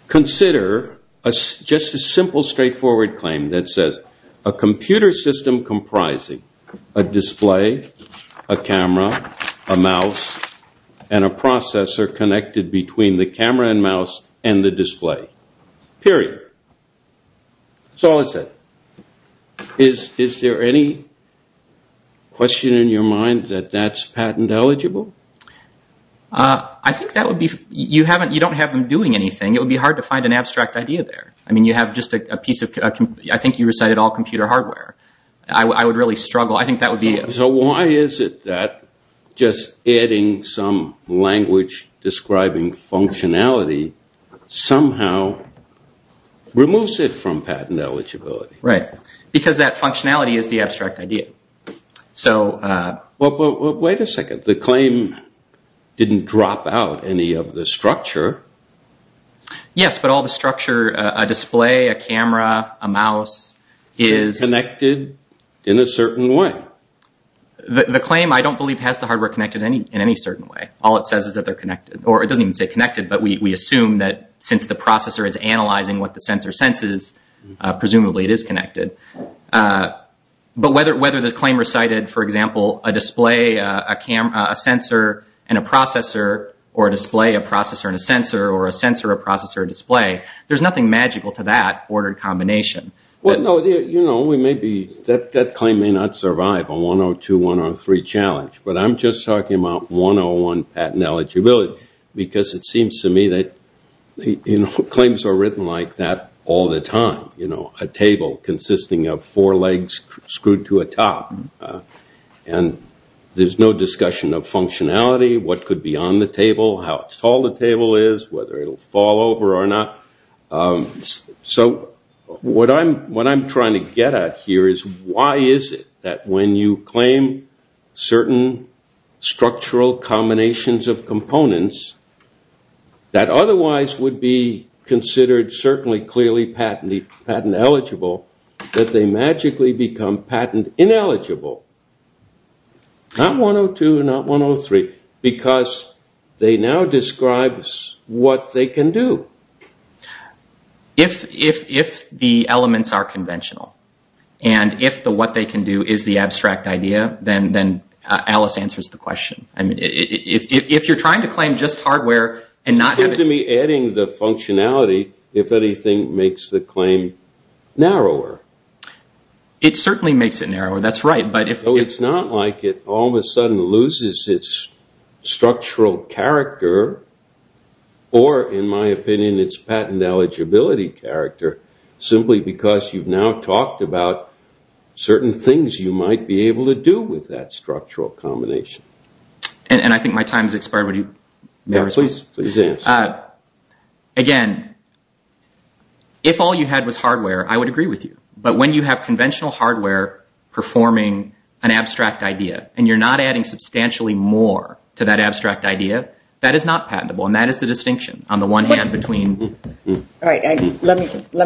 consider just a simple, straightforward claim that says a computer system comprising a display, a camera, a mouse, and a processor connected between the camera and mouse and the display. Period. That's all it said. Is there any question in your mind that that's patent eligible? I think that would be, you don't have them doing anything. It would be hard to find an abstract idea there. I mean, you have just a piece of, I think you recited all computer hardware. I would really struggle. I think that would be. So why is it that just adding some language describing functionality somehow removes it from patent eligibility? Right. Because that functionality is the abstract idea. So. Well, wait a second. The claim didn't drop out any of the structure. Yes, but all the structure, a display, a camera, a mouse, is connected in a certain way. The claim, I don't believe, has the hardware connected in any certain way. All it says is that they're connected. Or it doesn't even say connected, but we assume that since the processor is analyzing what the sensor senses, presumably it is connected. But whether the claim recited, for example, a display, a sensor, and a processor, or a display, a processor, and a sensor, or a sensor, a processor, a display, there's nothing magical to that ordered combination. Well, no, we may be, that claim may not survive a 102, 103 challenge, but I'm just talking about 101 patent eligibility, because it seems to me that, claims are written like that all the time. A table consisting of 4 legs screwed to a top. And there's no discussion of functionality, what could be on the table, how tall the table is, whether it'll fall over or not. So what I'm trying to get at here is, why is it that when you claim certain structural combinations of components that otherwise would be considered certainly clearly patent eligible, that they magically become patent ineligible? Not 102, not 103, because they now describe what they can do. If the elements are conventional, and if what they can do is the abstract idea, then Alice answers the question. I mean, if you're trying to claim just hardware and not have it... It seems to me adding the functionality, if anything, makes the claim narrower. It certainly makes it narrower, that's right. But so it's not like it all of a sudden loses its structural character, or, in my opinion, its patent eligibility character, simply because you've now talked about certain things you might be able to do with that structural combination. And I think my time has expired. Would you? Yeah, please answer. Again, if all you had was hardware, I would agree with you. But when you have conventional hardware performing an abstract idea, and you're not adding substantially more to that abstract idea, that is not patentable, and that is the distinction on the one hand between... All right, let me